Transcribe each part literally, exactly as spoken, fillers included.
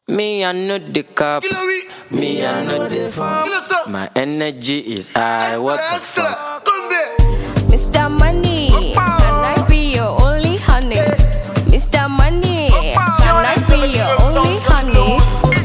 Me, I know the cup. Me, I know the farm. My energy is high. What the fuck? Mister Money, can I be your only honey? Mister Money, can I be your only honey?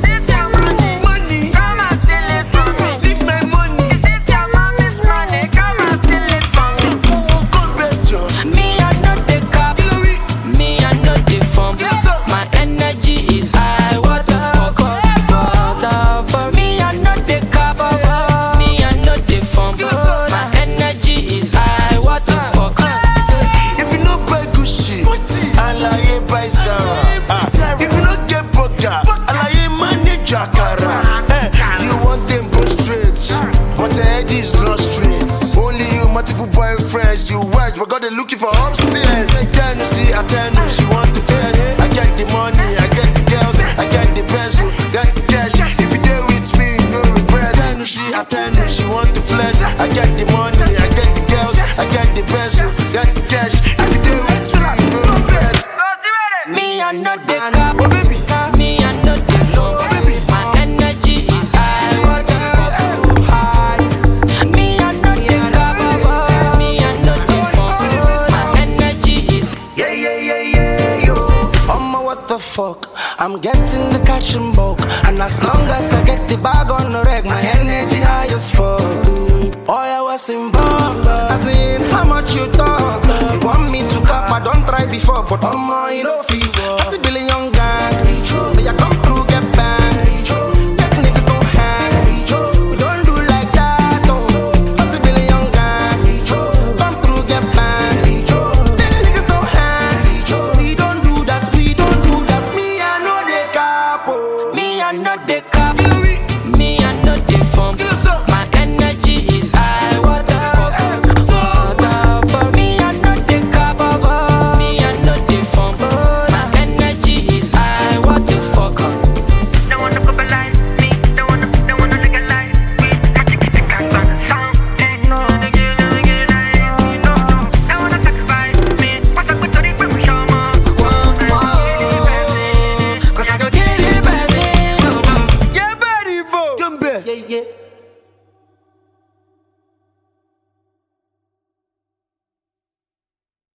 You want them go straight, but the head is not straight. Only you, multiple boyfriends, you watch, but God they looking for upstairs. I can't see, I can't know, she want to fast. I get the money, I get the girls, I get the peso, got the cash. If you there with me, no regret. I know she, I can't know, she want to flash. I get the money, I get the girls, I get the peso, got the cash. If you there with me, no regret. Me, I know the cup. Oh baby, me, I know the phone. My energy is high. What the fuck? So high. Me, I know the cup. Me, I know the phone. My energy is yeah, yeah, yeah, yeah, yo. Mama, what the fuck? I'm getting the cash in bulk, and as long as I get the bag on the reg, my energy high as fuck. Oh, I was involved, as in how much you talk. You want me to cap? I don't try before, but oh my, you know fit. thirty billion gang, but you come through get bang. Fake niggas don't hang, we don't do like that. Oh, thirty billion gang, come through get bang. Fake niggas don't hang, we don't do that, we don't do that. Me I know the capo, me, I know the